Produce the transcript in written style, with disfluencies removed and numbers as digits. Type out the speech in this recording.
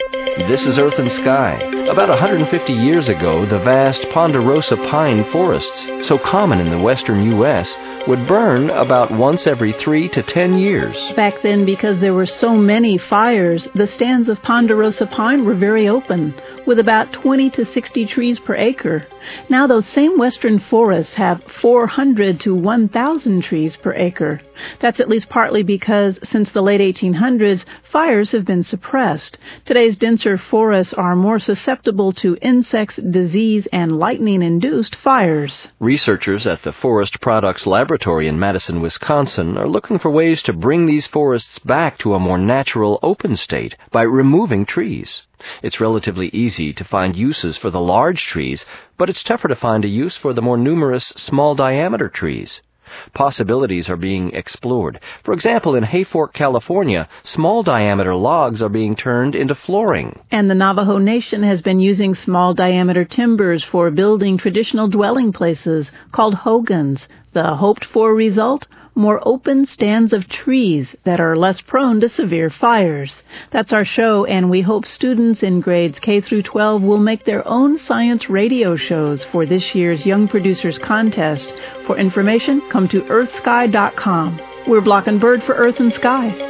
This is Earth and Sky. About 150 years ago, the vast ponderosa pine forests, so common in the western U.S., would burn about once every 3 to 10 years. Back then, because there were so many fires, the stands of ponderosa pine were very open, with about 20 to 60 trees per acre. Now those same western forests have 400 to 1,000 trees per acre. That's at least partly because since the late 1800s, fires have been suppressed. Today's denser forests are more susceptible to insects, disease, and lightning-induced fires. Researchers at the Forest Products Laboratory in Madison, Wisconsin, are looking for ways to bring these forests back to a more natural open state by removing trees. It's relatively easy to find uses for the large trees, but it's tougher to find a use for the more numerous small-diameter trees. Possibilities are being explored. For example, in Hayfork, California, small-diameter logs are being turned into flooring. And the Navajo Nation has been using small-diameter timbers for building traditional dwelling places called hogans. The hoped-for result? More open stands of trees that are less prone to severe fires. That's our show, and we hope students in grades K through 12 will make their own science radio shows for this year's Young Producers Contest. For information, come to earthsky.com. We're Block and Bird for Earth and Sky.